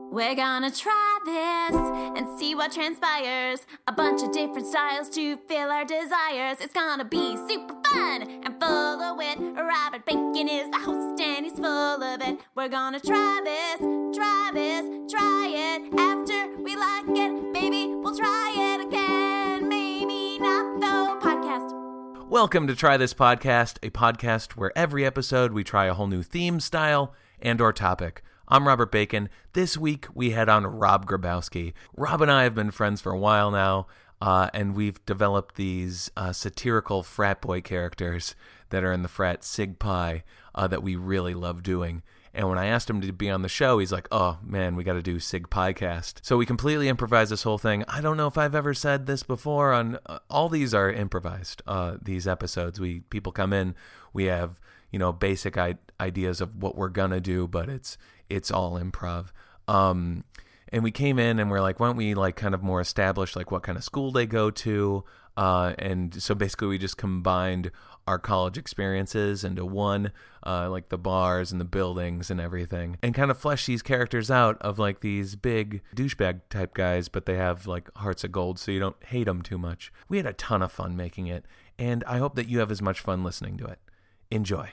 We're gonna try this and see what transpires. A bunch of different styles to fill our desires. It's gonna be super fun and full of wit. Robert Bacon is the host and he's full of it. We're gonna try this, try it. After we like it, maybe we'll try it again. Maybe not though. Podcast. Welcome to Try This Podcast, a podcast where every episode we try a whole new theme, style, and or topic. I'm Robert Bacon. This week, we head on Rob Grabowski. Rob and I have been friends for a while now, and we've developed these satirical frat boy characters that are in the frat Sig Pi that we really love doing. And when I asked him to be on the show, he's like, oh, man, we got to do Sig Pi Cast. So we completely improvised this whole thing. I don't know if I've ever said this before. On all these are improvised, these episodes. People come in, we have, basic ideas of what we're going to do, but it's all improv. And we came in and we're like, why don't we kind of more establish what kind of school they go to? And so basically we just combined our college experiences into one, like the bars and the buildings and everything, and kind of flesh these characters out of these big douchebag type guys, but they have hearts of gold, so you don't hate them too much. We had a ton of fun making it, and I hope that you have as much fun listening to it. Enjoy.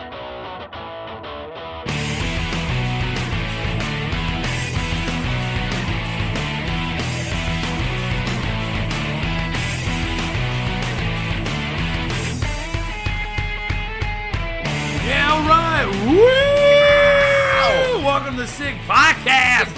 Yeah, all right. Woo! Welcome to Sig Podcast.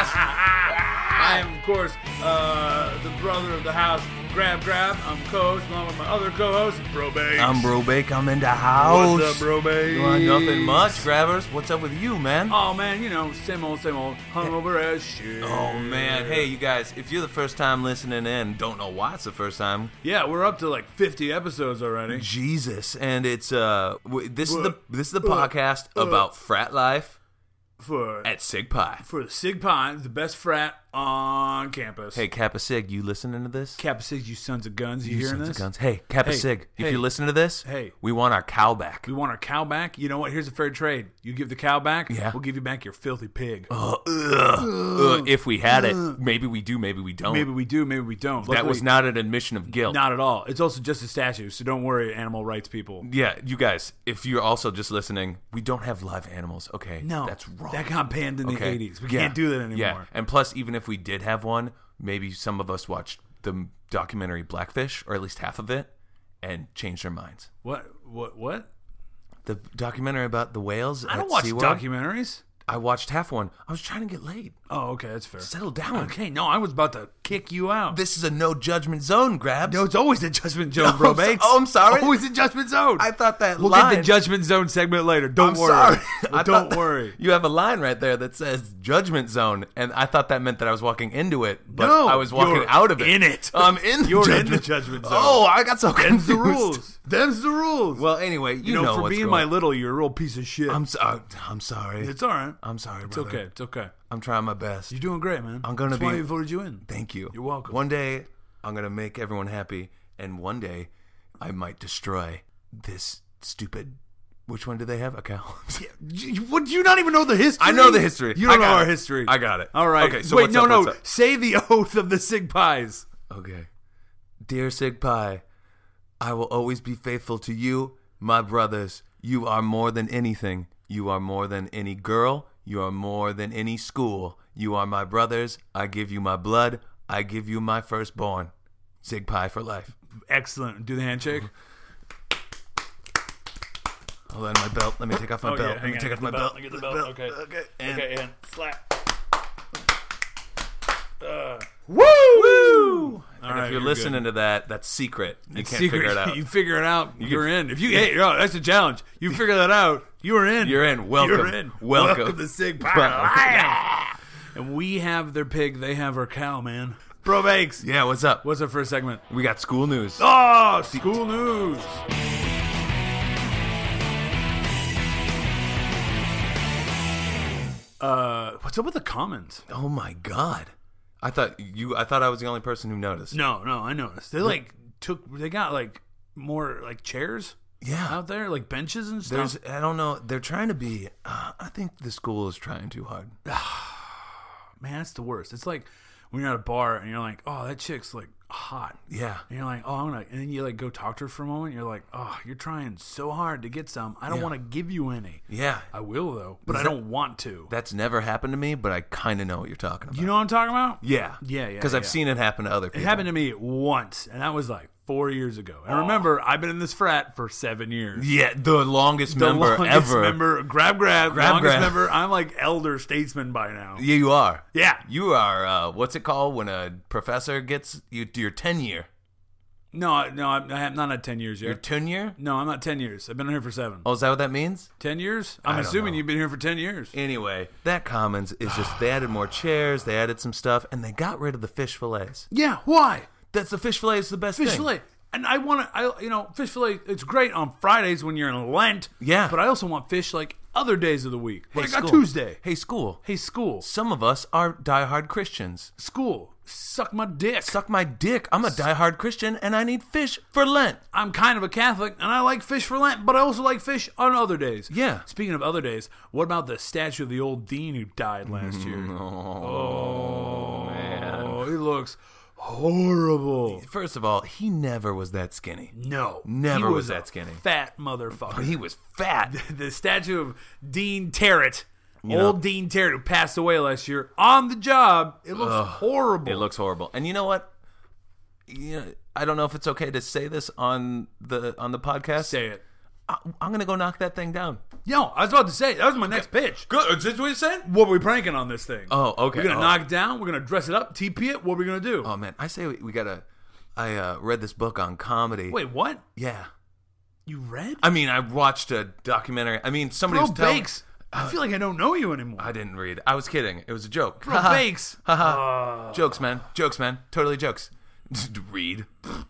I am, of course, the brother of the house, Grab. I'm co-host along with my other co-host, Bro Bakes. I'm Bro Bake. I'm in the house. What's up, Bro Bakes? Nothing much, Grabbers. What's up with you, man? Oh, man, same old, hungover as shit. Oh, man. Hey, you guys, if you're the first time listening in, don't know why it's the first time. Yeah, we're up to 50 episodes already. Jesus. And it's, this is the podcast about frat life at Sig Pi. For the Sig Pi, the best frat on campus. Hey, Kappa Sig, you listening to this? Kappa Sig, you sons of guns. You hearing sons this? Of guns. Hey, Kappa Sig, if you're listening to this, we want our cow back. We want our cow back? You know what? Here's a fair trade. You give the cow back, yeah. We'll give you back your filthy pig. If we had it, maybe we do, maybe we don't. Maybe we do, maybe we don't. Luckily, that was not an admission of guilt. Not at all. It's also just a statue, so don't worry, animal rights people. Yeah, you guys, if you're also just listening, we don't have live animals, okay? No. That's wrong. That got banned in the 80s. We can't do that anymore. Yeah, and plus, even if we did have one, maybe some of us watched the documentary Blackfish, or at least half of it, and changed our minds. What? The documentary about the whales at SeaWorld? I don't watch documentaries. I watched half one. I was trying to get laid. Oh, okay, that's fair. Settle down. Okay, no, I was about to kick you out. This is a no judgment zone, Grabs. No, it's always a judgment zone, Bro Bakes. I'm sorry. Always a judgment zone. I thought that we'll line... get the judgment zone segment later. Don't worry. Sorry. Don't worry. You have a line right there that says judgment zone, and I thought that meant that I was walking into it, but no, I was walking out of it. In it. I'm in the You're in the judgment zone. Oh, I got so confused. Them's the rules. Them's the rules. Well, anyway, you know for what's being going my on. little, you're a real piece of shit. I'm sorry. It's all right. I'm sorry, It's brother. okay. It's okay. I'm trying my best. You're doing great, man. I'm gonna That's be. why we voted you in. Thank you. You're welcome. One day, I'm gonna make everyone happy, and one day, I might destroy this stupid. Which one do they have? A cow? What? You not even know the history? I know the history. You don't know our it. history. I got it. All right. Okay. So wait, what's up? no. Say the oath of the Sig Pies. Okay. Dear Sig Pi, I will always be faithful to you, my brothers. You are more than anything. You are more than any girl. You are more than any school. You are my brothers. I give you my blood. I give you my firstborn. Sig Pi for life. Excellent. Do the handshake. Hold on, my belt. Let me take off my belt. Let me take off my belt. Get the belt. Okay. And slap. Woo! And right, if you're listening to that, that's secret. You can't figure it out. You figure it out. You're in. That's a challenge. You figure that out. You're in. You're in. Welcome. You're in. Welcome to Sig Pi. And we have their pig. They have our cow, man. Bro Bakes. Yeah, what's up? What's our first segment? We got school news. Oh, school news. What's up with the comments? Oh my God. I thought I was the only person who noticed. No, I noticed. They got more chairs out there, benches and stuff. I don't know. They're trying to be, I think the school is trying too hard. man, that's the worst. It's like when you're at a bar and you're like, oh, that chick's like hot. Yeah. And you're like, oh, and then you like go talk to her for a moment. You're like, oh, you're trying so hard to get some. I don't want to give you any. Yeah. I will though, but I don't want to. That's never happened to me, but I kind of know what you're talking about. You know what I'm talking about? Yeah. Yeah. Because I've seen it happen to other people. It happened to me once, and that was like 4 years ago. And remember, I've been in this frat for 7 years. Yeah, the longest member ever. Member, grab, longest member. I'm like elder statesman by now. Yeah, you are. Yeah. You are, what's it called when a professor gets your tenure? No, I have not had 10 years yet. Your tenure? No, I'm not 10 years. I've been here for 7. Oh, is that what that means? 10 years? I'm assuming you've been here for 10 years. Anyway, that Commons is just, they added more chairs, they added some stuff, and they got rid of the fish fillets. Yeah, why? That's the fish fillet is the best thing. Fish fillet. And fish fillet, it's great on Fridays when you're in Lent. Yeah. But I also want fish like other days of the week. Like school. a Tuesday. Hey, school. Hey, school. Some of us are diehard Christians. School. Suck my dick. Suck my dick. I'm a diehard Christian, and I need fish for Lent. I'm kind of a Catholic, and I like fish for Lent, but I also like fish on other days. Yeah. Speaking of other days, what about the statue of the old dean who died last year? Oh, man. He looks horrible. First of all, he never was that skinny. No. Never he was that skinny. Fat motherfucker. He was fat. The statue of Dean Tarrant. Old Dean Tarrant, who passed away last year, on the job. It looks horrible. It looks horrible. And you know what? I don't know if it's okay to say this on the podcast. Say it. I'm going to go knock that thing down. Yo, I was about to say, that was my next pitch. Good. Is this what you said? What are we pranking on this thing? Oh, okay. We're going to knock it down. We're going to dress it up, TP it. What are we going to do? Oh, man. I say we got to... I read this book on comedy. Wait, what? Yeah. You read? I mean, I watched a documentary. I mean, somebody was telling... Bakes. I feel like I don't know you anymore. I didn't read. I was kidding. It was a joke. Bro Bakes. Jokes, man. Jokes, man. Totally jokes. Read.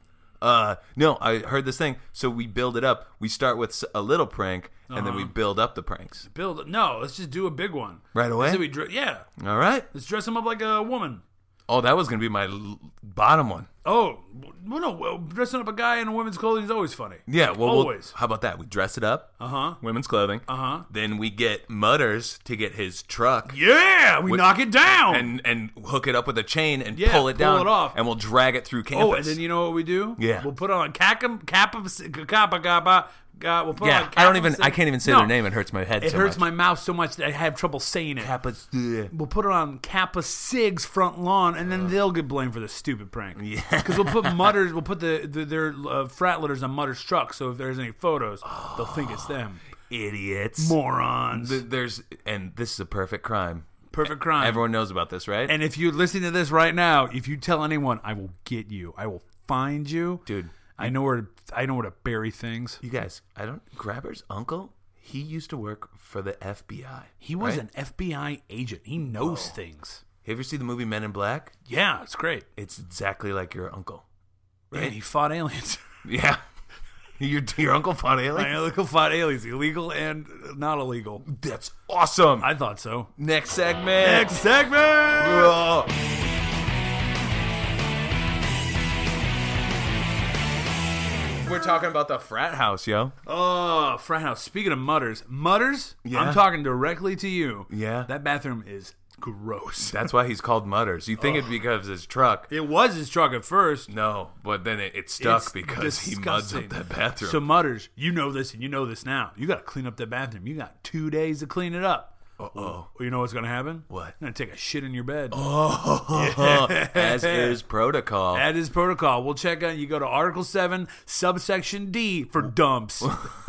No, I heard this thing. So we build it up. We start with a little prank, and then we build up the pranks. No, let's just do a big one. Right away? Yeah. All right. Let's dress him up like a woman. Oh, that was going to be my bottom one. Oh, well, no. Dressing up a guy in women's clothing is always funny. Yeah, well, always. How about that? We dress it up. Women's clothing. Then we get Mutters to get his truck. Yeah, we knock it down. And hook it up with a chain and pull it down. Pull it off. And we'll drag it through campus. Oh, and then you know what we do? Yeah. We'll put on we'll put on I can't even say their name. It hurts my head so much. It hurts my mouth so much that I have trouble saying it. We'll put it on Kappa Sig's front lawn, and then they'll get blamed for the stupid prank. Yeah. Because we'll put Mutters, we'll put their frat letters on Mutters' truck, so if there's any photos, they'll think it's them. Idiots. Morons. And this is a perfect crime. Perfect crime. Everyone knows about this, right? And if you're listening to this right now, if you tell anyone, I will get you. I will find you. Dude. I know where to bury things. You guys, Grabber's uncle, he used to work for the FBI. He was an FBI agent. He knows things. You ever see the movie Men in Black? Yeah, it's great. It's exactly like your uncle. Right? And he fought aliens. Yeah. Your uncle fought aliens? My uncle fought aliens, illegal and not illegal. That's awesome. I thought so. Next segment. Oh. We're talking about the frat house, yo. Oh, frat house. Speaking of Mutters. Yeah. I'm talking directly to you. Yeah. That bathroom is gross. That's why he's called Mutters. You think it's because of his truck. It was his truck at first. No, but then it stuck because he muds up that bathroom. So Mutters, you know this and you know this now. You got to clean up that bathroom. You got 2 days to clean it up. Uh-oh. You know what's going to happen? What? I'm going to take a shit in your bed. Oh, as is protocol. That is protocol. We'll check on, you go to Article 7, subsection D for dumps.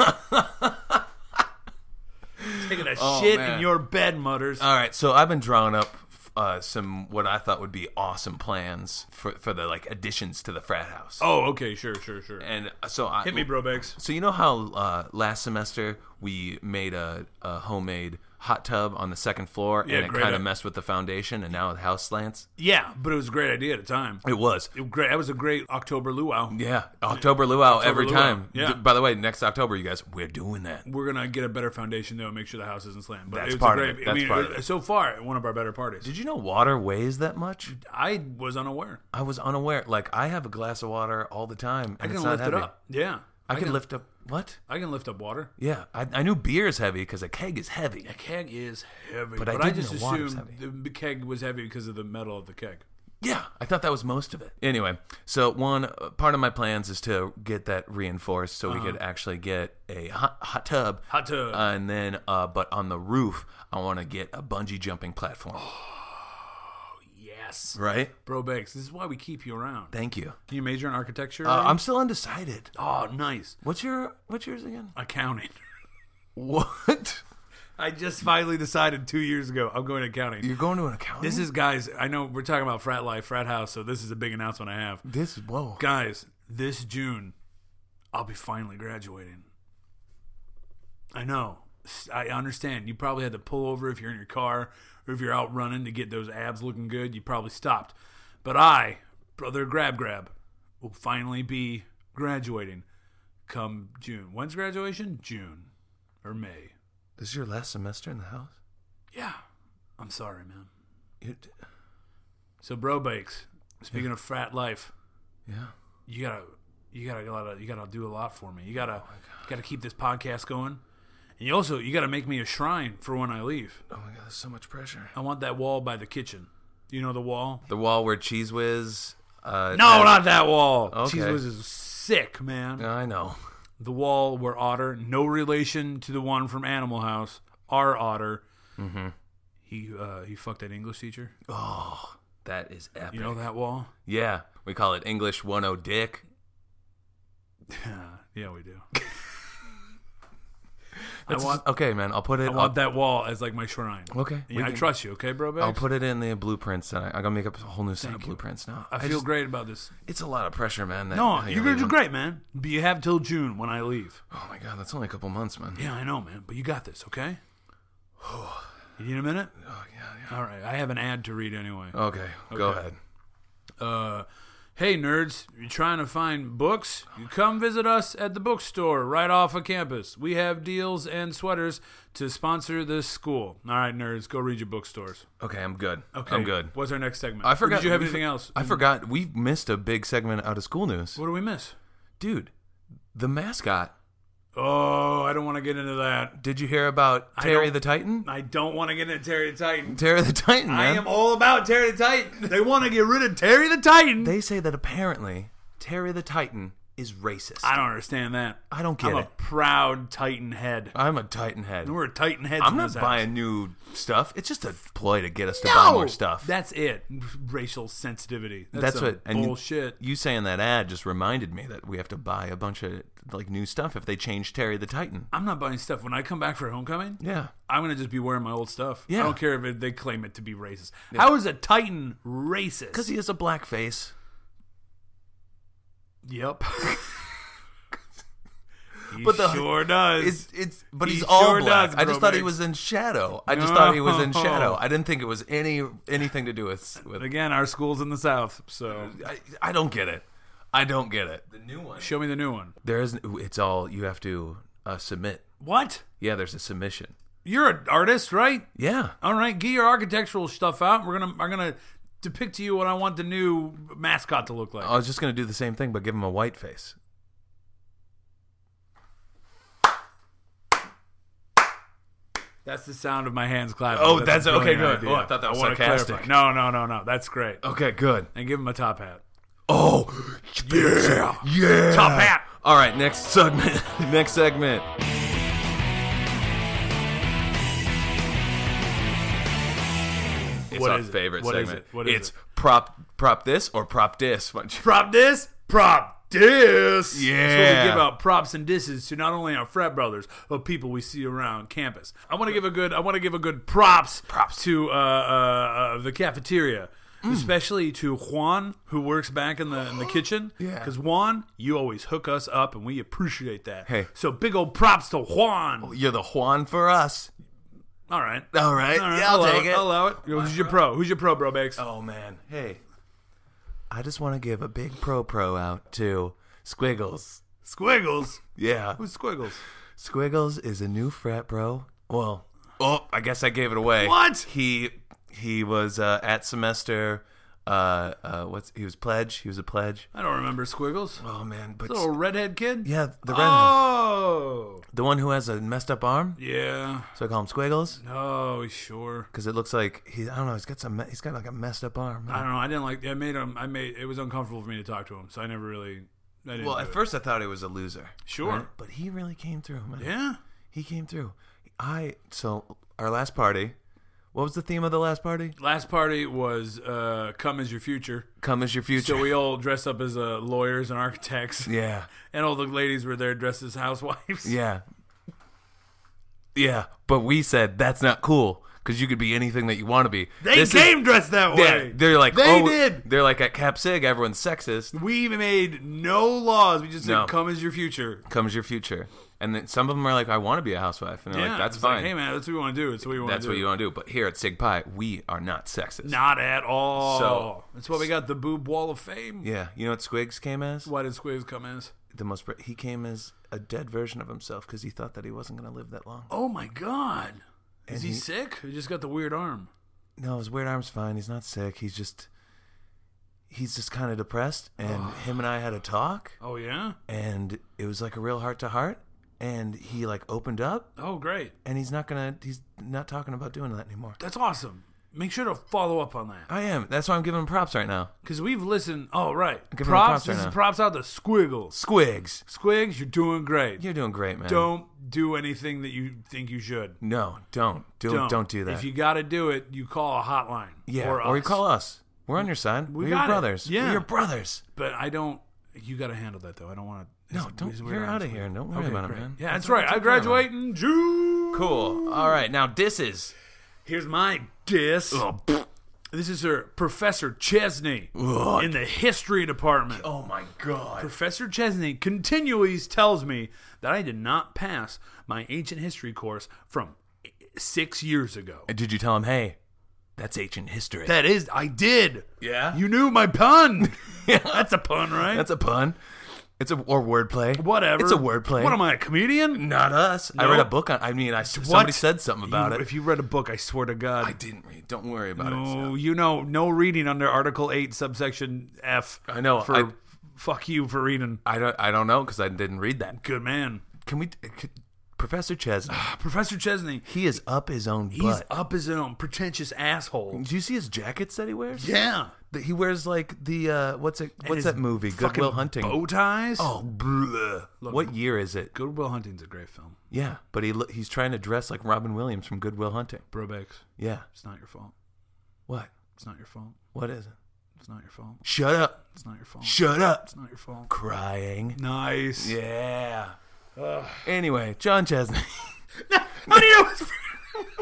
Taking a shit in your bed, Mutters. All right, so I've been drawing up some what I thought would be awesome plans for the additions to the frat house. Oh, okay, sure. And so hit me, bro, Bakes. So you know how last semester we made a homemade hot tub on the second floor, and it kind of messed with the foundation, and now the house slants? Yeah, but it was a great idea at the time. It was. Great. That was a great October luau. Yeah, October luau every luau. time. Yeah. By the way, next October, you guys, we're doing that. We're going to get a better foundation, though, and make sure the house isn't slanted. But That's part of it. Part of it. So far, one of our better parties. Did you know water weighs that much? I was unaware. I was unaware. Like, I have a glass of water all the time, and I can it's not lift heavy. it up. Yeah. I can lift up... What? I can lift up water. Yeah, I knew beer is heavy because a keg is heavy. A keg is heavy. But I I didn't just know water's assumed the keg was heavy because of the metal of the keg. Yeah, I thought that was most of it. Anyway, so one part of my plans is to get that reinforced so we could actually get a hot tub. Hot tub. And then, but on the roof, I want to get a bungee jumping platform. Yes. Right? Bro Bakes, this is why we keep you around. Thank you. Can you major in architecture? I'm still undecided. Oh, nice. What's yours again? Accounting. What? I just finally decided 2 years ago I'm going to accounting. You're going to an accounting? This is, guys, I know we're talking about frat life, frat house, so this is a big announcement I have. Whoa. Guys, this June, I'll be finally graduating. I know. I understand. You probably had to pull over if you're in your car or if you're out running to get those abs looking good. You probably stopped. But I, brother Grab, will finally be graduating come June. When's graduation? June or May. This is your last semester in the house? Yeah. I'm sorry, man. So, Bro Bakes, speaking of frat life, you gotta do a lot for me. You gotta keep this podcast going. And you gotta make me a shrine for when I leave. Oh my god, there's so much pressure. I want that wall by the kitchen. You know the wall? The wall where Cheese Whiz... no, not that wall. Okay. Cheese Whiz is sick, man. I know. The wall where Otter, no relation to the one from Animal House, our Otter, he fucked that English teacher. Oh, that is epic. You know that wall? Yeah, we call it English 1.0 dick. Yeah, we do. Okay, man, I'll put it... I want that wall as like my shrine. Okay. Yeah, I trust you, okay, Bro Bags? I'll put it in the blueprints. And I'm going to make up a whole new set of blueprints now. I feel great about this. It's a lot of pressure, man. No, you're going to do great, man. But you have till June when I leave. Oh, my God, that's only a couple months, man. Yeah, I know, man. But you got this, okay? You need a minute? Oh, yeah. All right. I have an ad to read anyway. Okay. Go ahead. Hey, nerds, you trying to find books? You come visit us at the bookstore right off of campus. We have deals and sweaters to sponsor this school. All right, nerds, go read your bookstores. Okay, I'm good. Okay. I'm good. What's our next segment? I forgot. Or did you have anything else? I forgot. We missed a big segment out of school news. What did we miss? Dude, the mascot. Oh, I don't want to get into that. Did you hear about Terry the Titan? I don't want to get into Terry the Titan. Terry the Titan, man. I am all about Terry the Titan. They want to get rid of Terry the Titan. They say that apparently Terry the Titan is racist. I don't understand that. I don't get I'm it. a proud Titan head. I'm a Titan head. And we're a Titan head. I'm not buying new stuff. It's just a ploy to get us to buy more stuff. That's it. Racial sensitivity. That's what bullshit. You saying that ad just reminded me that we have to buy a bunch of like new stuff if they change Terry the Titan. I'm not buying stuff. When I come back for homecoming, I'm going to just be wearing my old stuff. Yeah. I don't care if they claim it to be racist. Yeah. How is a Titan racist? Because he has a black face. Yep. He but sure does. But he's all black. I just thought he was in shadow. I didn't think it was anything to do with Again, our school's in the South, so I don't get it. I don't get it. The new one. Show me the new one. It's all you have to submit. What? Yeah, there's a submission. You're an artist, right? Yeah. All right, get your architectural stuff out. I'm gonna depict to you what I want the new mascot to look like. I was just gonna do the same thing, but give him a white face. That's the sound of my hands clapping. Oh, that's okay, good. Oh, I thought that was sarcastic. No. That's great. Okay, good. And give him a top hat. Oh, yeah. Top hat. All right, next segment. It's our favorite segment. What is it? Prop this or prop dis. Prop this, prop dis. Yeah. That's what we give out props and disses to not only our frat brothers, but people we see around campus. I want to give a good props to the cafeteria. Especially to Juan, who works back in the kitchen. Yeah. Because Juan, you always hook us up, and we appreciate that. Hey. So big old props to Juan. You're the Juan for us. All right. Yeah, I'll take it. I'll allow it. Who's your pro? Who's your pro, Bro Bakes? Oh, man. Hey. I just want to give a big pro out to Squiggles. Squiggles? Yeah. Who's Squiggles? Squiggles is a new frat bro. Well, I guess I gave it away. What? He was at semester He was Pledge. He was a Pledge. I don't remember Squiggles. Oh man, but Little redhead kid? yeah, the redhead. Oh! The one who has a messed up arm. Yeah. So I call him Squiggles. Oh, sure. Because it looks like I don't know. He's got like a messed up arm. I don't know. I didn't like. It was uncomfortable for me to talk to him, so I never really. I didn't Well, at first I thought he was a loser. Sure. Right? But he really came through, man. Yeah. He came through. So our last party. What was the theme of the last party? Last party was "Come As Your Future." Come as your future. So we all dressed up as lawyers and architects. Yeah. And all the ladies were there dressed as housewives. Yeah. Yeah. But we said that's not cool because you could be anything that you want to be. They came dressed that way. Yeah, they're like, they did. They're like at Cap Sig, everyone's sexist. We made no laws. We just said, No. "Come as your future." Come as your future. And then some of them are like, I want to be a housewife. And they're like, that's it's fine. Like, hey, man, that's what we want to do. It's what we want to do. That's what you want to do. But here at Sig Pie, we are not sexist. Not at all. So- that's why we got the Boob Wall of Fame. Yeah. You know what Squigs came as? Why did Squigs come as? He came as a dead version of himself because he thought that he wasn't going to live that long. Oh, my God. Is And he sick? He just got the weird arm. No, his weird arm's fine. He's not sick. He's just kind of depressed. And him and I had a talk. Oh, yeah? And it was like a real heart to heart. And he like opened up. Oh, great. And he's not talking about doing that anymore. That's awesome. Make sure to follow up on that. I am. That's why I'm giving him props right now. Because we've listened. Oh, right. Give him Props. props right This is now. props out to Squiggles. Squigs. Squigs, you're doing great. You're doing great, man. Don't do anything that you think you should. No, don't do that. If you got to do it, you call a hotline. Yeah, or you us. call us. We're on your side. We're your got it. brothers. Yeah. We're your brothers. But I don't. You got to handle that though. I don't want to. No, don't. You're out of here. Don't worry about it, man. Yeah, that's right. I graduate in June. Cool. All right, now disses. Here's my diss. This is Professor Chesney in the history department. Oh my God. Professor Chesney continually tells me that I did not pass my ancient history course from 6 years ago. Did you tell him, hey, that's ancient history? That is, I did. Yeah? You knew my pun. That's a pun, right? That's a pun. Or wordplay. Whatever. It's a wordplay. What am I, a comedian? Not us. No. I read a book on. Somebody said something about it. If you read a book, I swear to God. I didn't read. Don't worry about it. No, you know, no reading under Article 8, subsection F. I know. Fuck you for reading. I don't know because I didn't read that. Good man. Professor Chesney. Professor Chesney. He is up his own butt. He's up his own pretentious asshole. Do you see his jackets that he wears? Yeah. He wears like the what's that movie? Good Will Hunting. Bow ties. Oh, bleh. Look, what year is it? Good Will Hunting's a great film. Yeah, but he's trying to dress like Robin Williams from Good Will Hunting. Brobex. Yeah. It's not your fault. What? It's not your fault. What is it? It's not your fault. Shut up. It's not your fault. Shut up. It's not your fault. Crying. Nice. Yeah. Anyway, John Chesney. How do you know?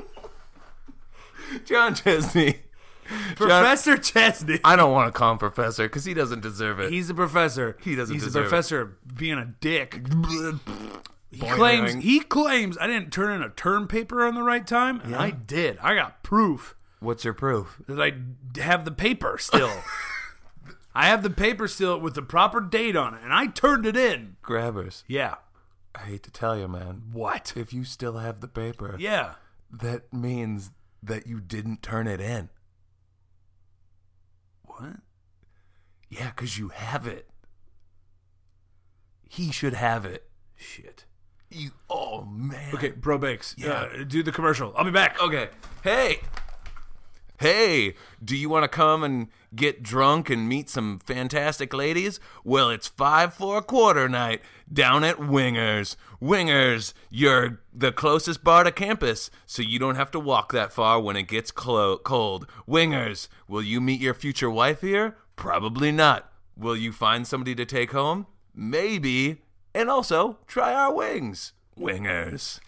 John Chesney. Professor Chesney. I don't want to call him professor because he doesn't deserve it. He's a professor. He doesn't He's deserve a professor of being a dick. He Boing. claims I didn't turn in a term paper on the right time, and I did. I got proof What's your proof? that I have the paper still. I have the paper still with the proper date on it, and I turned it in. Grabbers. Yeah. I hate to tell you, man. What? If you still have the paper, Yeah. that means that you didn't turn it in. What? Yeah, because you have it. He should have it. Shit. Oh, man. Okay, Bro Bakes. Yeah. Do the commercial. I'll be back. Okay. Hey, do you want to come and get drunk and meet some fantastic ladies? Well, it's 5 for a quarter night down at Wingers. Wingers, you're the closest bar to campus, so you don't have to walk that far when it gets cold. Wingers, will you meet your future wife here? Probably not. Will you find somebody to take home? Maybe. And also, try our wings. Wingers.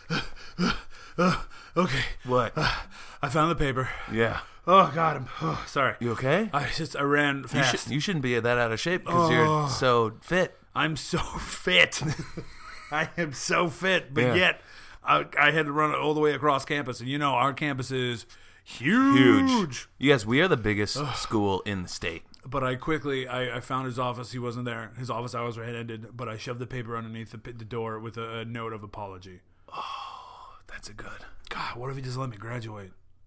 Okay. What? I found the paper. Yeah. Oh, God. Sorry. You okay? I ran fast. You shouldn't be that out of shape because you're so fit. I'm so fit. I am so fit, but Yeah. yet I had to run all the way across campus. And you know, our campus is huge. Yes, we are the biggest school in the state. But I quickly, I found his office. He wasn't there. His office hours were ended, but I shoved the paper underneath the door with a note of apology. That's a good. God, what if he just let me graduate?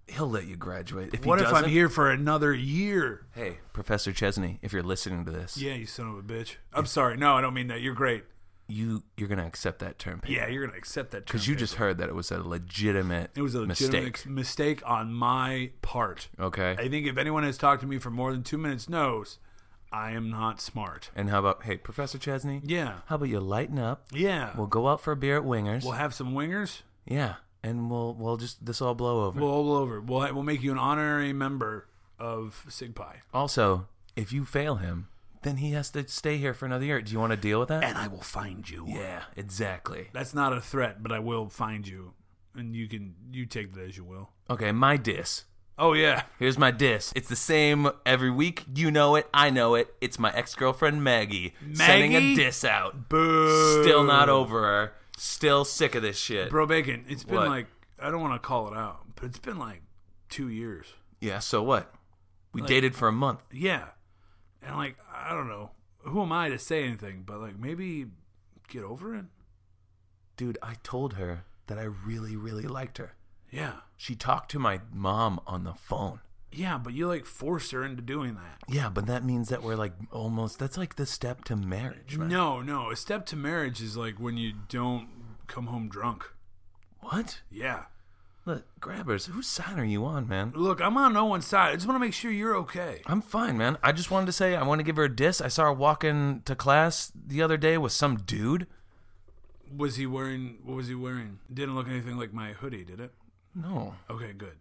He'll let you graduate. What if I'm here for another year? Hey, Professor Chesney, if you're listening to this. Yeah, you son of a bitch. I'm sorry. No, I don't mean that. You're great. You're going to accept that term paper. Yeah, you're going to accept that term because you just heard that it was a legitimate mistake on my part. Okay. I think if anyone has talked to me for more than 2 minutes knows I am not smart. And how about, hey, Professor Chesney? Yeah. How about you lighten up? Yeah. We'll go out for a beer at Wingers. We'll have some wingers. Yeah. And we'll just, this will all blow over. We'll all blow over. We'll make you an honorary member of SigPi. Also, if you fail him, then he has to stay here for another year. Do you want to deal with that? And I will find you. Yeah, exactly. That's not a threat, but I will find you. And you take that as you will. Okay, my diss. Oh, yeah. Here's my diss. It's the same every week. You know it. I know it. It's my ex-girlfriend, Maggie. Sending a diss out. Boo. Still not over her. Still sick of this shit. Bro Bacon, it's been like, I don't want to call it out, but it's been like 2 years. Yeah, so what? We dated for a month. Yeah. And like, I don't know. Who am I to say anything? But like, maybe get over it? Dude, I told her that I really, really liked her. Yeah. She talked to my mom on the phone. Yeah, but you like forced her into doing that. Yeah, but that means that we're like almost, that's like the step to marriage, man. No. A step to marriage is like when you don't come home drunk. What? Yeah. Look, Grabbers, whose side are you on, man? Look, I'm on no one's side. I just want to make sure you're okay. I'm fine, man. I just wanted to say I want to give her a diss. I saw her walking to class the other day with some dude. What was he wearing? It didn't look anything like my hoodie, did it? No. Okay, good.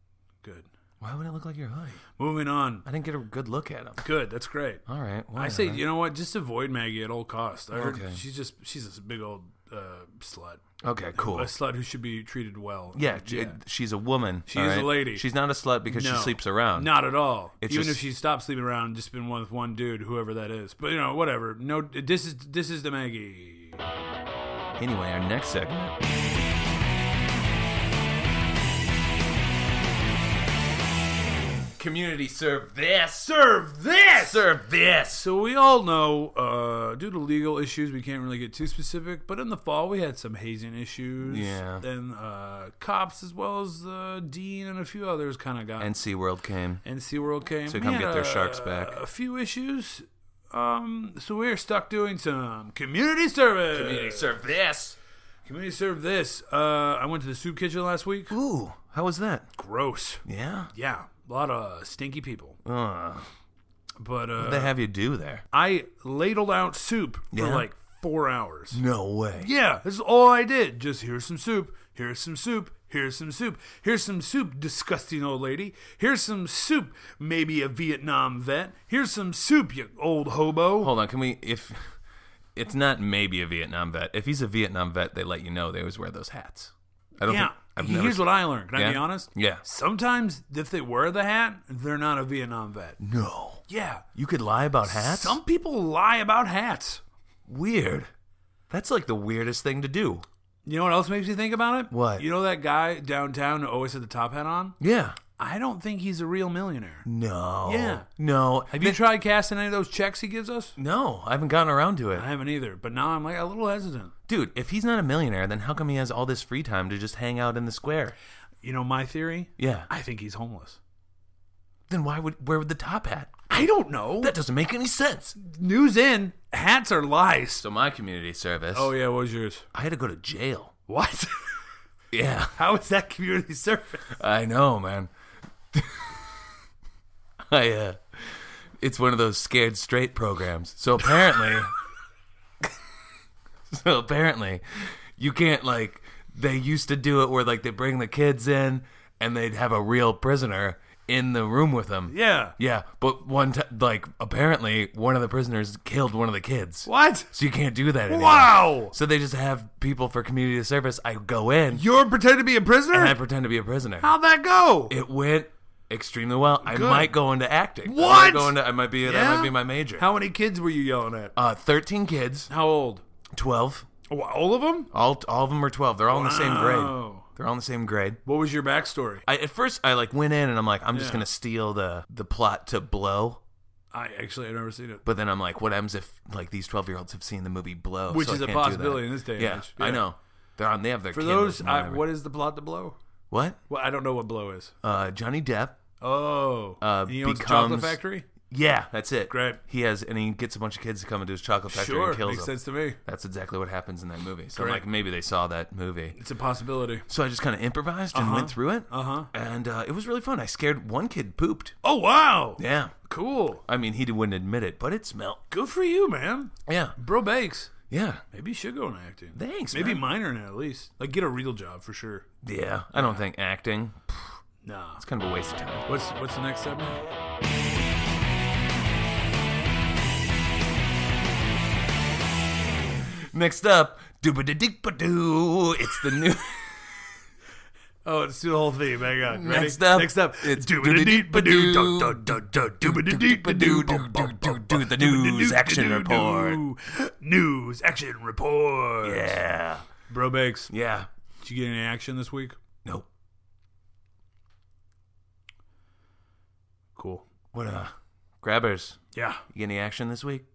Why would it look like your hoodie? Moving on. I didn't get a good look at him. Good, that's great. All right. I say, you know what? Just avoid Maggie at all costs. I heard Okay. she's a big old slut. Okay, cool. A slut who should be treated well. Yeah, she's a woman. She is a lady. She's not a slut because she sleeps around. Not at all. It's Even just, if she stopped sleeping around, just been with one dude, whoever that is. But you know, whatever. No, this is the Maggie. Anyway, our next segment. Community serve this. Serve this. Serve this. So we all know, due to legal issues, we can't really get too specific. But in the fall, we had some hazing issues. Yeah. Then cops, as well as Dean and a few others, kind of got. And SeaWorld came. To come get their sharks back. A few issues. So we're stuck doing some community service. Community serve this. Community serve this. I went to the soup kitchen last week. Ooh, how was that? Gross. Yeah? Yeah. A lot of stinky people. But what they have you do there? I ladled out soup for like 4 hours. No way. Yeah, this is all I did. Just here's some soup. Here's some soup. Here's some soup. Here's some soup, disgusting old lady. Here's some soup, maybe a Vietnam vet. Here's some soup, you old hobo. Hold on, if it's not maybe a Vietnam vet. If he's a Vietnam vet, they let you know. They always wear those hats. Here's what I learned. Can I be honest? Yeah. Sometimes if they wear the hat, they're not a Vietnam vet. No. Yeah. You could lie about hats? Some people lie about hats. Weird. That's like the weirdest thing to do. You know what else makes me think about it? What? You know that guy downtown who always had the top hat on? Yeah. I don't think he's a real millionaire. No. Yeah. No. Have you tried casting any of those checks he gives us? No. I haven't gotten around to it. I haven't either. But now I'm like a little hesitant. Dude, if he's not a millionaire, then how come he has all this free time to just hang out in the square? You know my theory? Yeah. I think he's homeless. Then where would the top hat? I don't know. That doesn't make any sense. News in. Hats are lies. So my community service. Oh, yeah. What was yours? I had to go to jail. What? Yeah. How is that community service? I know, man. It's one of those scared straight programs. So apparently you can't, like, they used to do it where, like, they bring the kids in and they'd have a real prisoner in the room with them. Yeah. Yeah, but apparently one of the prisoners killed one of the kids. What? So you can't do that anymore. Wow. So they just have people for community service. I go in. You're pretending to be a prisoner? And I pretend to be a prisoner. How'd that go? It went extremely well. Good. I might go into acting. What? That might be my major. How many kids were you yelling at? 13 kids. How old? 12. Oh, all of them? All of them are 12. They're all in the same grade. They're all in the same grade. What was your backstory? At first, I went in and I'm like, I'm just going to steal the plot to Blow. I've never seen it. But then I'm like, what happens if this 12-year-olds have seen the movie Blow? Which is a possibility in this day and age. Yeah, I know. They have their For Kindle those, and whatever. what is the plot to Blow? What? Well, I don't know what Blow is. Johnny Depp. Oh. He owns a chocolate factory? Yeah, that's it. Great. And he gets a bunch of kids to come into his chocolate factory Sure, and kills makes them. sense to me. That's exactly what happens in that movie. So Great. like maybe they saw that movie. It's a possibility. So I just kind of improvised and went through it. And it was really fun. I scared one kid pooped. Oh, wow. Yeah. Cool. I mean, he wouldn't admit it, but it smelled. Good for you, man. Yeah. Bro Bakes. Yeah. Maybe you should go into acting. Thanks, Maybe man. minor in it at least. Like, get a real job for sure. Yeah. I don't think acting. Nah. It's kind of a waste of time. What's the next segment? Next up, doo-ba-da-dee-ba-doo. It's the new... Oh, let's do the whole theme. Hang on. Ready? Next up, it's doo-ba-da-dee-ba-doo, the news action report. News action report. Yeah. Bro Bakes, Yeah. did you get any action this week? Nope. Cool. What, grabbers, Yeah, you get any action this week?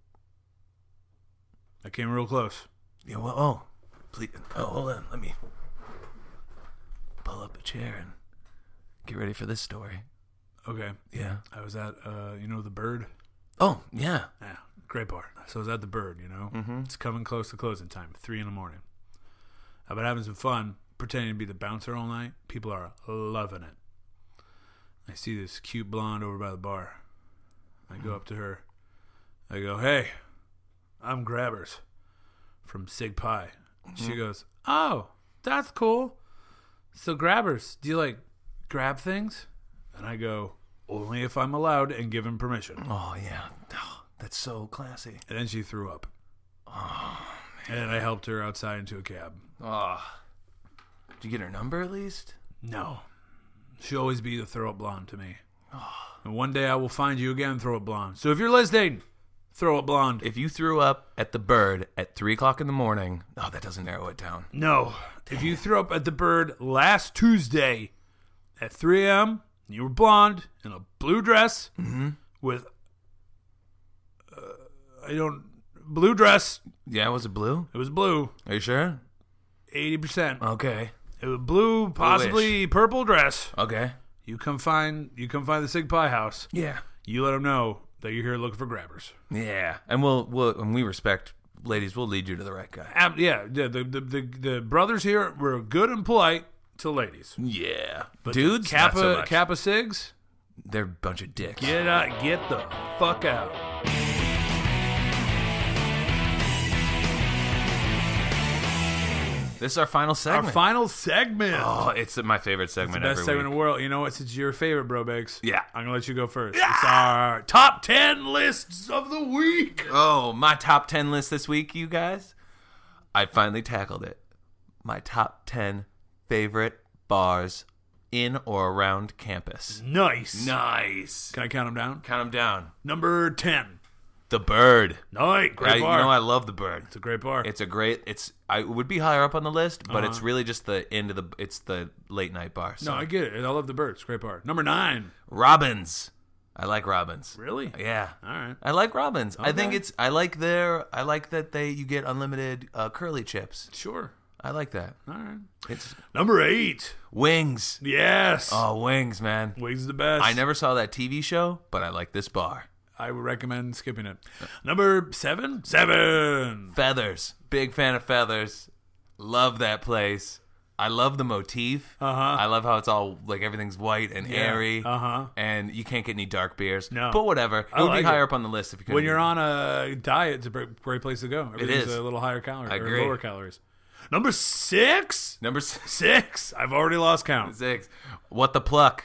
I came real close. Yeah, well, please. Oh, hold on. Let me pull up a chair and get ready for this story. Okay. Yeah. I was at, the Bird? Oh, yeah. Yeah, great bar. So I was at the Bird, It's coming close to closing time, 3 a.m. I've been having some fun pretending to be the bouncer all night. People are loving it. I see this cute blonde over by the bar. I go up to her. I go, "Hey, I'm Grabbers from Sig Pie." She goes, "Oh, that's cool. So Grabbers, do you like grab things?" And I go, "Only if I'm allowed and given permission." Oh, yeah. Oh, that's so classy. And then she threw up. Oh, man. And I helped her outside into a cab. Oh. Did you get her number at least? No. She'll always be the throw up blonde to me. And one day I will find you again, throw up blonde. So if you're listening, throw up blonde. If you threw up at the Bird at 3 o'clock in the morning, oh, that doesn't narrow it down. No. If you threw up at the Bird last Tuesday at 3 a.m., you were blonde in a blue dress with, blue dress. Yeah, was it blue? It was blue. Are you sure? 80%. Okay. It was blue, possibly purple dress. Okay. You come find the Sig Pie house. Yeah. You let them know that you're here looking for Grabbers. Yeah. And and we respect ladies. We'll lead you to the right guy. The brothers here were good and polite to ladies. Yeah. But dudes, not so much. Kappa Sigs, They're a bunch of dicks. get the fuck out. This is our final segment. Our final segment. Oh, it's my favorite segment Best every segment in week. the world. You know what? Since your favorite, Bro Bakes. Yeah. I'm gonna let you go first. Yeah. It's our top 10 lists of the week. Oh, my top 10 list this week, you guys. I finally tackled it. My top 10 favorite bars in or around campus. Nice. Nice. Can I count them down? Count them down. Number 10. The Bird. Nice. Great bar. I love the Bird. It's a great bar. It would be higher up on the list, but it's really just it's the late night bar. So. No, I get it. I love the Bird. It's a great bar. Number 9. Robbins. I like Robbins. Really? Yeah. All right. I like Robbins. Okay. I think I like that you get unlimited curly chips. Sure. I like that. All right. It's Number 8. Wings. Yes. Oh, Wings, man. Wings is the best. I never saw that TV show, but I like this bar. I would recommend skipping it. Number 7. 7. Feathers. Big fan of Feathers. Love that place. I love the motif. I love how it's all like everything's white and airy. And you can't get any dark beers. No. But whatever. It would be like higher it. up on the list if you could. When you're on a diet, it's a great place to go. Everything's is. a little higher calorie. I or agree. lower calories. Number 6. Number 6. 6. I've already lost count. What the Pluck.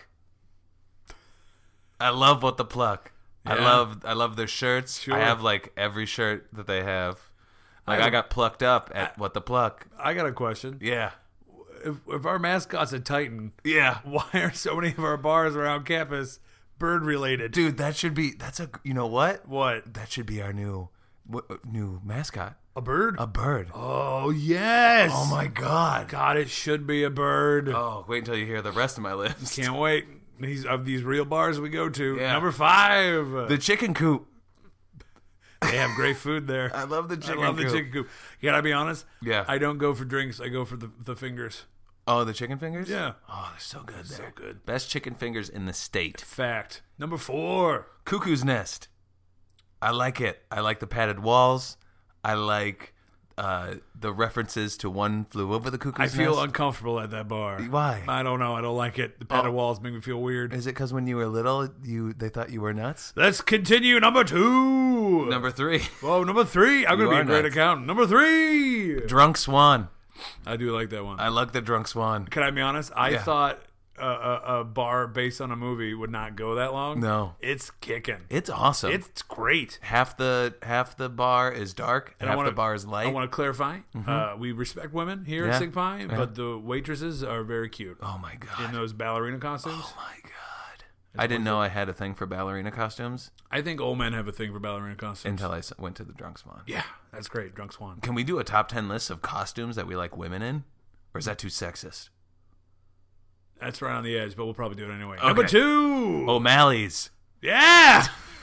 I love What the Pluck. Yeah. I love their shirts. Sure. I have like every shirt that they have. Like I got plucked up at What the Pluck. I got a question. Yeah. If our mascot's a Titan, Yeah. why are so many of our bars around campus bird related? Dude, you know what? What? That should be our new mascot. A bird? A bird. Oh, yes. Oh my God. God, it should be a bird. Oh, wait until you hear the rest of my list. Can't wait. These real bars we go to. Yeah. Number 5. The Chicken Coop. They have great food there. I love the chicken I love coop. the chicken coop. You gotta be honest. Yeah. I don't go for drinks. I go for the fingers. Oh, the chicken fingers? Yeah. Oh, they're so good there. So good. Best chicken fingers in the state. Fact. Number 4. Cuckoo's Nest. I like it. I like the padded walls. I like the references to One Flew Over the Cuckoo's I Nest. feel uncomfortable at that bar. Why? I don't know. I don't like it. The padded walls make me feel weird. Is it because when you were little, they thought you were nuts? Let's continue. Number 2. Number 3. Whoa, number 3. I'm going to be a great nuts. accountant. Number 3. Drunk Swan. I do like that one. I like the Drunk Swan. Can I be honest? I Yeah. thought a bar based on a movie would not go that long. No. It's kicking. It's awesome. It's great. half the bar is dark, and half the bar is light. I want to clarify. We respect women here Yeah. at Sig Pie, but the waitresses are very cute Oh my god. in those ballerina costumes. Oh my god. I didn't know I had a thing for ballerina costumes I think old men have a thing for ballerina costumes. until I went to the Drunk Swan. Yeah, that's great. Drunk Swan. Can we do a top 10 list of costumes that we like women in? Or is that too sexist? That's right on the edge, but we'll probably do it anyway. Okay. Number 2. O'Malley's. Yeah.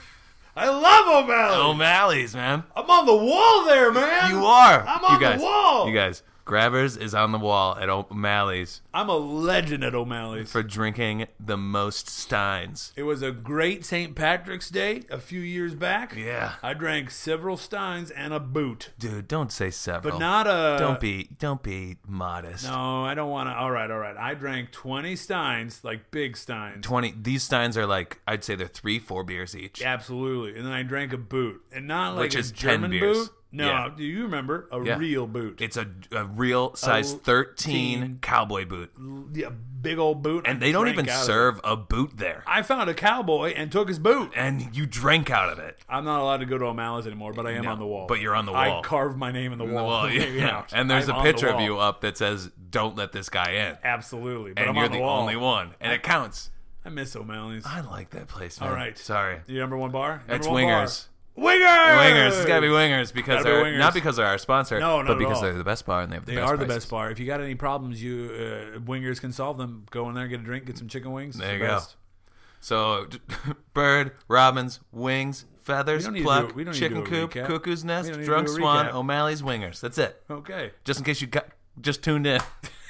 I love O'Malley. O'Malley's, man. I'm on the wall there, man. You are. I'm on you guys, the wall. You guys. Grabbers is on the wall at O'Malley's I'm a legend at O'Malley's. for drinking the most steins. It was a great St. Patrick's Day a few years back. Yeah. I drank several steins and a boot. Dude, don't say several. But not a... Don't be modest. No, I don't want to... All right. I drank 20 steins, like big steins. 20. These steins are like, I'd say they're 3-4 beers each. Absolutely. And then I drank a boot. And not like Which a is 10 German beers. boot. No, Yeah. do you remember? A Yeah. real boot. It's a real size 13 cowboy boot. Yeah, big old boot. And I they don't drank even out of it. serve a boot there. I found a cowboy and took his boot. And you drank out of it. I'm not allowed to go to O'Malley's anymore, but I am No, on the wall. but you're on the wall. I carved my name in the wall. Well, yeah. And there's I'm a on the picture of wall. you up that says, "Don't let this guy in." Absolutely. But And I'm you're on the the wall. only one. And it counts. I miss O'Malley's. I like that place, man. All right. Sorry. Your number 1 bar? It's Number 1 bar. Wingers. Wingers! Wingers. It's got to be Wingers because Gotta be they're Wingers. not because they're our sponsor, No, not but at because all. they're the best bar and they have the They best are the prices. best bar. If you got any problems, you Wingers can solve them. Go in there, get a drink, get some chicken wings. There It's you the go. best. So, bird, robins, wings, feathers, We don't need to pluck, do- we don't need chicken to do a coop, recap. cuckoo's We nest, don't need to drunk do a swan, recap. O'Malley's, Wingers. That's it. Okay. Just in case you just tuned in.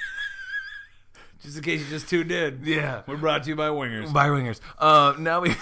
Just in case you just tuned in. Yeah. We're brought to you by Wingers. By Wingers. Now we...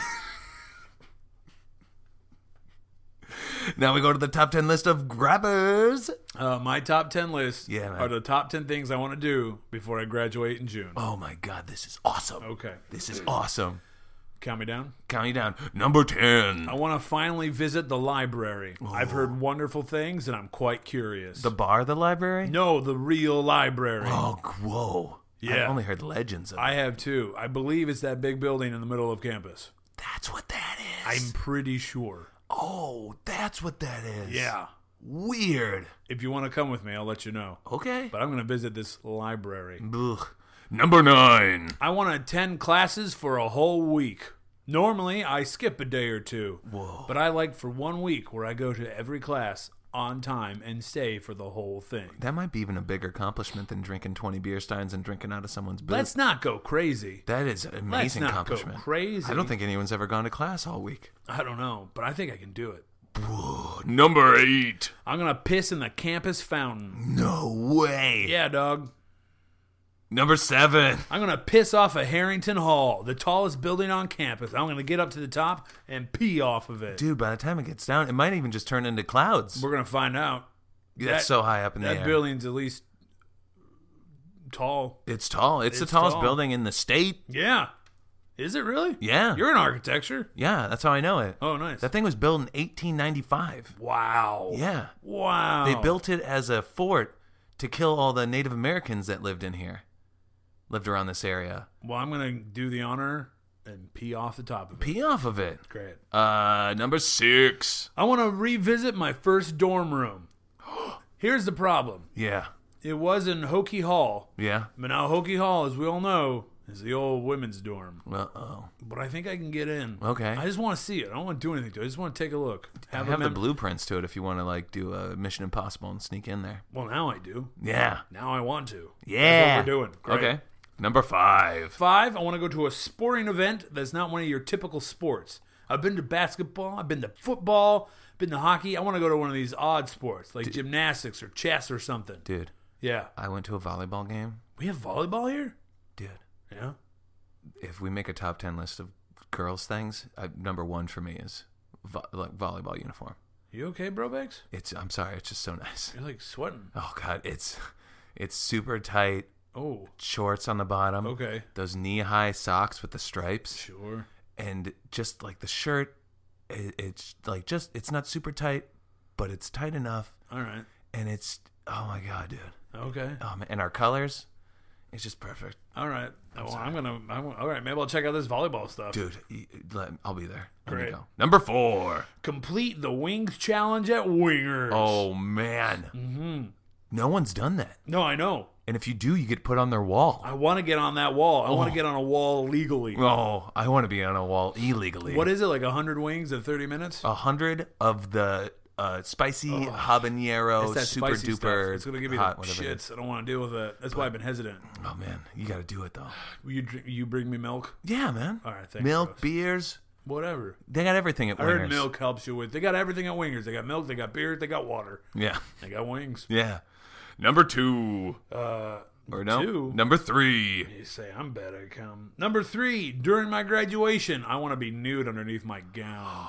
Now we go to the top 10 list of grabbers. My top 10 list Yeah, man. are the top 10 things I want to do before I graduate in June. Oh my God, this is awesome. Okay. This is awesome. Count me down. Count you down. Number 10. I want to finally visit the library. I've heard wonderful things, and I'm quite curious. The bar, the library? No, the real library. Oh, whoa. Yeah. I've only heard legends of it. I have too. I believe it's that big building in the middle of campus. That's what that is. I'm pretty sure. Oh, that's what that is. Yeah. Weird. If you want to come with me, I'll let you know. Okay. But I'm going to visit this library. Ugh. Number 9. I want to attend classes for a whole week. Normally, I skip a day or two. Whoa. But I like for 1 week where I go to every class on time and stay for the whole thing. That might be even a bigger accomplishment than drinking 20 beer steins and drinking out of someone's boot. Let's not go crazy. That is an Let's amazing not accomplishment. go crazy. I don't think anyone's ever gone to class all week. I don't know, but I think I can do it. Number 8. I'm going to piss in the campus fountain. No way. Yeah, dog. Number 7. I'm going to piss off of Harrington Hall, the tallest building on campus. I'm going to get up to the top and pee off of it. Dude, by the time it gets down, it might even just turn into clouds. We're going to find out. That's so high up in the That air. building's at least tall. It's tall. It's the It's tallest tall. building in the state. Yeah. Is it really? Yeah. You're in architecture. Yeah, that's how I know it. Oh, nice. That thing was built in 1895. Wow. Yeah. Wow. They built it as a fort to kill all the Native Americans that lived in here. Lived around this area. Well, I'm going to do the honor and pee off the top of it. Pee off of it. Great. Number 6. I want to revisit my first dorm room. Here's the problem. Yeah. It was in Hokie Hall. Yeah. But now Hokie Hall, as we all know, is the old women's dorm. Uh-oh. But I think I can get in. Okay. I just want to see it. I don't want to do anything to it. I just want to take a look. I have the blueprints to it if you want to like do a Mission Impossible and sneak in there. Well, now I do. Yeah. Now I want to. Yeah. That's what we're doing. Great. Okay. Number 5. 5, I want to go to a sporting event that's not one of your typical sports. I've been to basketball. I've been to football. Been to hockey. I want to go to one of these odd sports like gymnastics or chess or something. Dude, Yeah. I went to a volleyball game We have volleyball here? Dude. Yeah. If we make a top 10 list of girls' things, number one for me is volleyball uniform. You okay, bro, Bex? I'm sorry, it's just so nice. You're like sweating. Oh God, it's super tight. Oh. Shorts on the bottom. Okay. Those knee-high socks with the stripes. Sure. And just like the shirt, it's like it's not super tight, but it's tight enough. All right. And it's, oh my God, dude. Okay. And our colors, it's just perfect. All right. All right. Maybe I'll check out this volleyball stuff. Dude, I'll be there. Great. Go. Number 4. Complete the Wings Challenge at Wingers. Oh, man. Mm-hmm. No one's done that. No, I know. And if you do, you get put on their wall. I want to get on that wall. I want to get on a wall legally. Oh, I want to be on a wall illegally. What is it, like 100 wings in 30 minutes? 100 of the spicy habanero, it's that super spicy duper. Stuff. It's going to give me hot, the shits. I don't want to deal with that. That's why I've been hesitant. Oh, man. You got to do it, though. You bring me milk? Yeah, man. All right, thanks. Milk, beers. Whatever. They got everything at Wingers. I heard milk helps you with. They got everything at Wingers. They got milk, they got beer, they got water. Yeah. They got wings. Yeah. Number 2. Or no? 2. Number 3. You say I'm bad at count. Number 3. During my graduation, I want to be nude underneath my gown.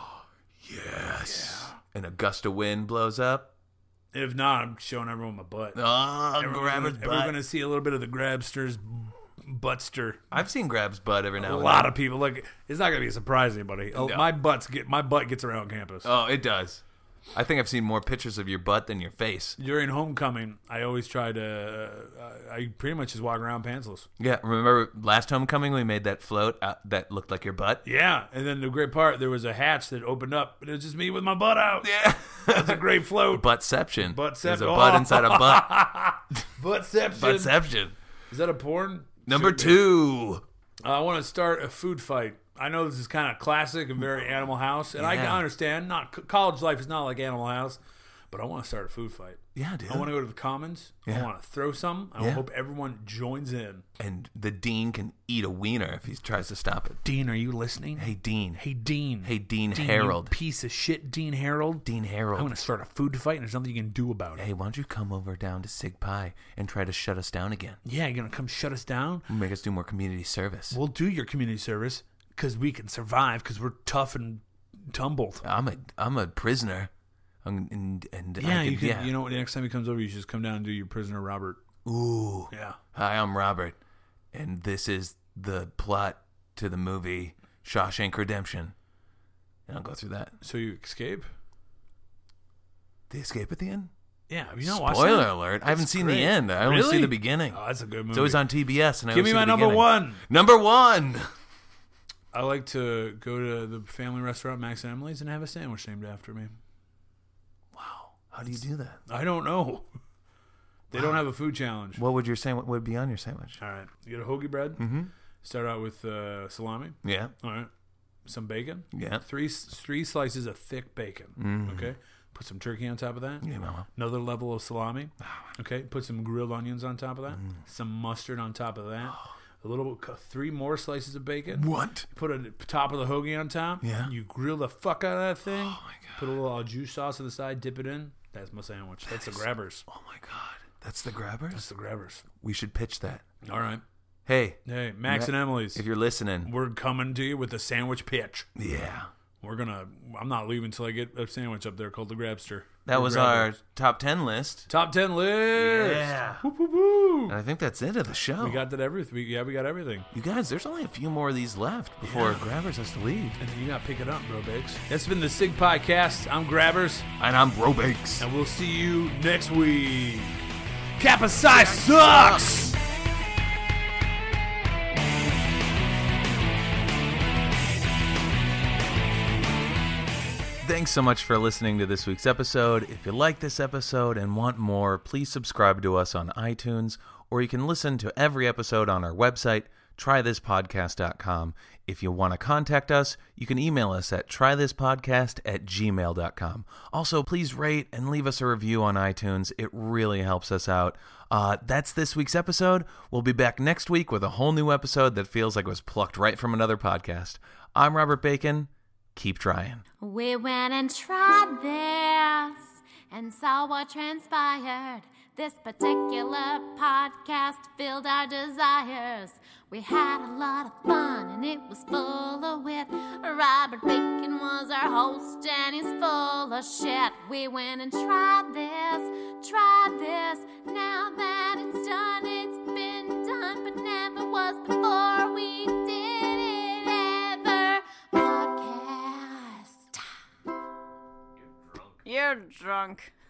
Yes. Yeah. An gust of wind blows up. If not, I'm showing everyone my butt. Oh, Grabber's butt. We're going to see a little bit of the Grabster's buttster. I've seen Grab's butt every now and then. A lot of people. Like, it's not going to be a surprise to anybody. No. My butt gets around campus. Oh, it does. I think I've seen more pictures of your butt than your face. During homecoming, I always try to. I pretty much just walk around pantsless. Yeah, remember last homecoming we made that float that looked like your butt? Yeah, and then the great part, there was a hatch that opened up, and it was just me with my butt out. Yeah, that's a great float. Buttception. Buttception. There's a butt inside a butt. Buttception. Buttception. Is that a porn? Number 2. I want to start a food fight. I know this is kind of classic and very Animal House, and I understand. College life is not like Animal House, but I want to start a food fight. Yeah, dude. I want to go to the Commons. Yeah. I want to throw some. I hope everyone joins in. And the dean can eat a wiener if he tries to stop it. Dean, are you listening? Hey, Dean. Hey, Dean. Hey, Dean Harold. You piece of shit, Dean Harold. Dean Harold. I want to start a food fight, and there's nothing you can do about it. Hey, why don't you come over down to Sig Pie and try to shut us down again? Yeah, you're going to come shut us down? Make us do more community service. We'll do your community service. Because we can survive, because we're tough and tumbled. I'm a prisoner, and yeah, you can. Yeah. You know, the next time he comes over, you should just come down and do your prisoner Robert. Ooh, yeah. Hi, I'm Robert, and this is the plot to the movie Shawshank Redemption. And I'll go through that. So you escape? They escape at the end? Yeah, have you not watched that? Spoiler alert! I haven't seen the end. I only see the beginning. Oh, that's a good movie. It's always on TBS, and I give me my number 1. Number 1. I like to go to the family restaurant, Max and Emily's, and have a sandwich named after me. Wow. How do you do that? I don't know. They don't have a food challenge. What would your sandwich? What would be on your sandwich? All right. You get a hoagie bread. Mm-hmm. Start out with salami. Yeah. All right. Some bacon. Yeah. Three slices of thick bacon. Mm. Okay. Put some turkey on top of that. Yeah, mama. Another level of salami. Okay. Put some grilled onions on top of that. Some mustard on top of that. A little, 3 more slices of bacon. What? Put a top of the hoagie on top. Yeah. You grill the fuck out of that thing. Oh my God. Put a little au jus sauce on the side. Dip it in. That's my sandwich. That's the Grabbers. Oh my God. That's the Grabbers? That's the Grabbers. We should pitch that. All right. Hey, Max and Emily's. If you're listening, we're coming to you with a sandwich pitch. Yeah. I'm not leaving until I get a sandwich up there called the Grabster. That was our top 10 list. Top 10 list. Yeah. Woo, woo, woo. And I think that's it of the show. We got that everything. We got everything. You guys, there's only a few more of these left before Grabbers has to leave. And then you got to pick it up, Bro Bakes. That's been the Sig Podcast. I'm Grabbers. And I'm Bro Bakes. And we'll see you next week. Kappa Psi sucks! Thanks so much for listening to this week's episode. If you like this episode and want more, please subscribe to us on iTunes, or you can listen to every episode on our website, trythispodcast.com. If you want to contact us, you can email us at trythispodcast@gmail.com. Also, please rate and leave us a review on iTunes. It really helps us out. That's this week's episode. We'll be back next week with a whole new episode that feels like it was plucked right from another podcast. I'm Robert Bacon. Keep trying. We went and tried this and saw what transpired. This particular podcast filled our desires. We had a lot of fun and it was full of wit. Robert Bacon was our host and he's full of shit. We went and tried this. Now that it's done, it's been done, but never was before we did it ever. Podcast. You're drunk. You're drunk.